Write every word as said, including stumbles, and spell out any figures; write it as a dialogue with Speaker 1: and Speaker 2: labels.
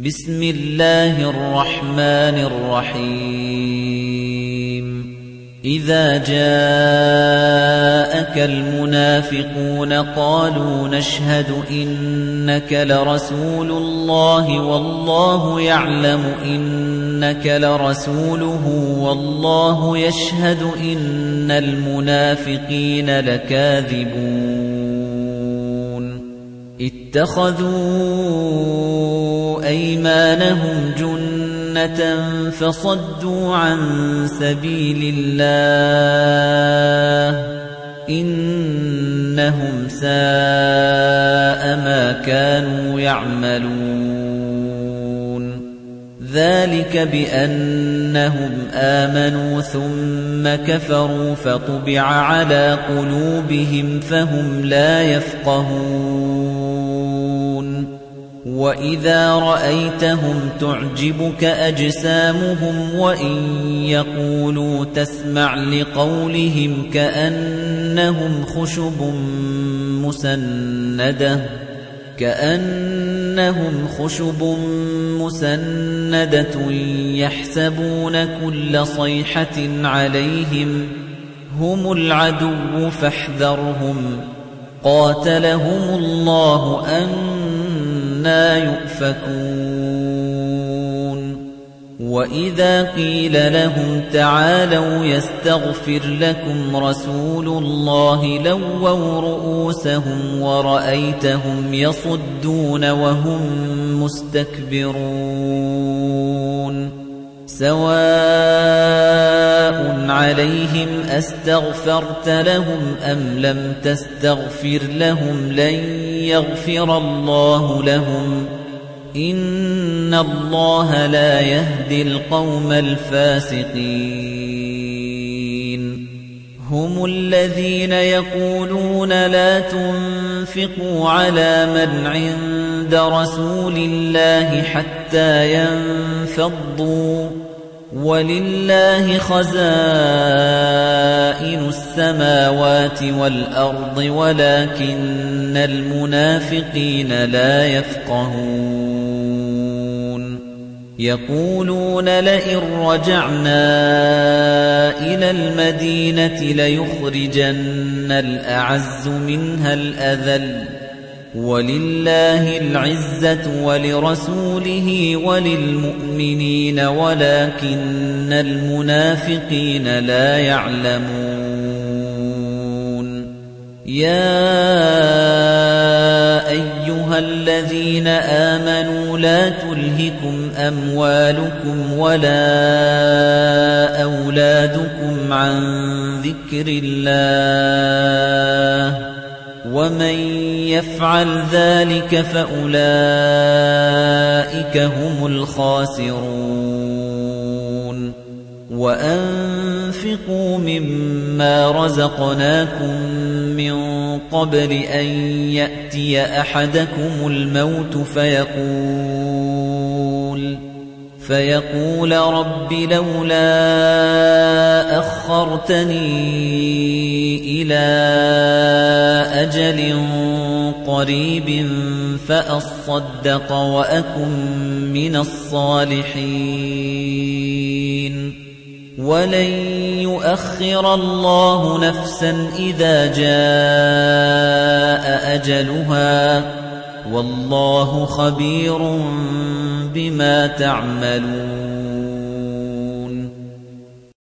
Speaker 1: بسم الله الرحمن الرحيم إذا جاءك المنافقون قالوا نشهد إنك لرسول الله والله يعلم إنك لرسوله والله يشهد إن المنافقين لكاذبون اتخذوا أيمانهم جنة فصدوا عن سبيل الله إنهم ساء ما كانوا يعملون ذلك بأنهم آمنوا ثم كفروا فطبع على قلوبهم فهم لا يفقهون وَإِذَا رَأَيْتَهُمْ تُعْجِبُكَ أَجْسَامُهُمْ وَإِنْ يَقُولُوا تَسْمَعْ لِقَوْلِهِمْ كَأَنَّهُمْ خُشُبٌ مُسَنَّدَةٌ كَأَنَّهُمْ خُشُبٌ مُسَنَّدَةٌ يَحْسَبُونَ كُلَّ صَيْحَةٍ عَلَيْهِمْ هُمُ الْعَدُوُّ فَاحْذَرْهُمْ قَاتَلَهُمُ اللَّهُ أَنَّى يُؤْفَكُونَ وَإِذَا قِيلَ لَهُمْ تَعَالَوْا يَسْتَغْفِرْ لَكُمْ رَسُولُ اللَّهِ لَوَّوْا رُءُوسَهُمْ وَرَأَيْتَهُمْ يَصُدُّونَ وَهُمْ مُسْتَكْبِرُونَ سَوَاءٌ عَلَيْهِمْ أَسْتَغْفَرْتَ لَهُمْ أَمْ لَمْ تَسْتَغْفِرْ لَهُمْ لَنْ يَغْفِرَ اللَّهُ لَهُمْ إِنَّ اللَّهَ لَا يَهْدِي الْقَوْمَ الْفَاسِقِينَ هُمُ الَّذِينَ يَقُولُونَ لَا تُنْفِقُوا عَلَى مَنْ عِندَ رَسُولِ اللَّهِ حَتَّى يَنفَضُّوا وَلِلَّهِ خَزَائِنُ السَّمَاوَاتِ وَالْأَرْضِ وَلَكِنَّ الْمُنَافِقِينَ لَا يَفْقَهُونَ يَقُولُونَ لَئِن رَّجَعْنَا إِلَى الْمَدِينَةِ لَيُخْرِجَنَّ الْأَعَزُّ مِنْهَا الْأَذَلَّ وَلِلَّهِ الْعِزَّةُ وَلِرَسُولِهِ وَلِلْمُؤْمِنِينَ وَلَكِنَّ الْمُنَافِقِينَ لَا يَعْلَمُونَ يَا أَيُّهَا الَّذِينَ آمَنُوا لَا تُلْهِكُمْ أَمْوَالُكُمْ وَلَا أَوْلَادُكُمْ عَن ذِكْرِ اللَّهِ وَمَن يَفْعَلْ ذَلِكَ فَأُولَئِكَ هُمُ الْخَاسِرُونَ وَأَنفِقُوا مِمَّا رَزَقْنَاكُم مِّن قَبْلِ أَن يَأْتِيَ أَحَدَكُمُ الْمَوْتُ فَيَقُولَ فَيَقُولَ رَبِّ لَوْلَا أَخَّرْتَنِي إِلَى أَجَلٍ قَرِيبٍ فَأَصَّدَّقَ وَأَكُن مِّنَ الصَّالِحِينَ وَلَن يُؤَخِّرَ اللَّهُ نَفْسًا إِذَا جَاءَ أَجَلُهَا وَاللَّهُ خَبِيرٌ بِمَا تَعْمَلُونَ